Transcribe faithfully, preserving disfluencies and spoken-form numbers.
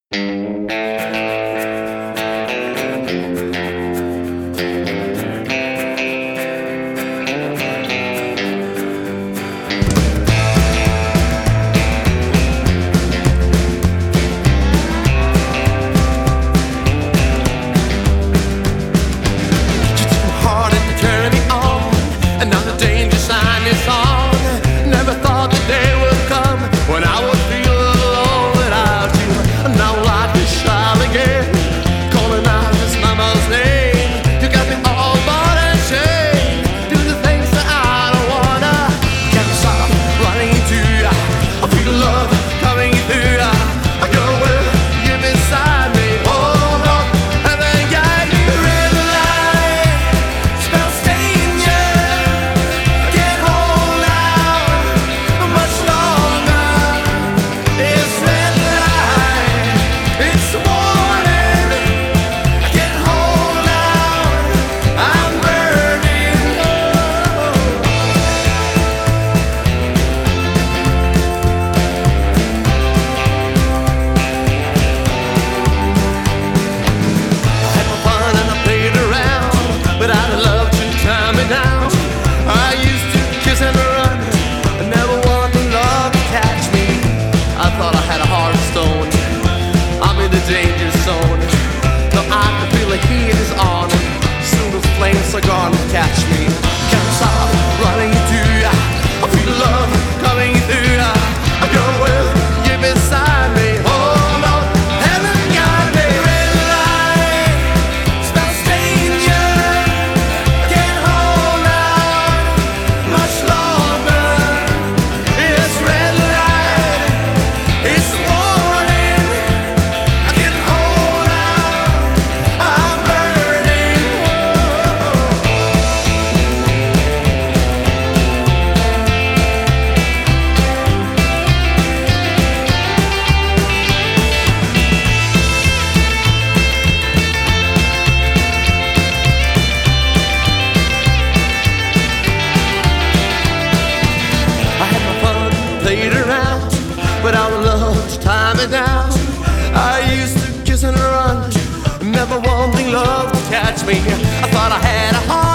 Danger zone. No, I can feel the heat is on. Soon the flames are gonna catch me. Can't stop running through ya. I feel love coming through ya. I go with you beside me. Oh no, heaven got me. Red light smells danger. Can't hold out much longer. It's red light. It's warning. Played around, but our love's time it down. I used to kiss and run, never wanting love to catch me. I thought I had a heart.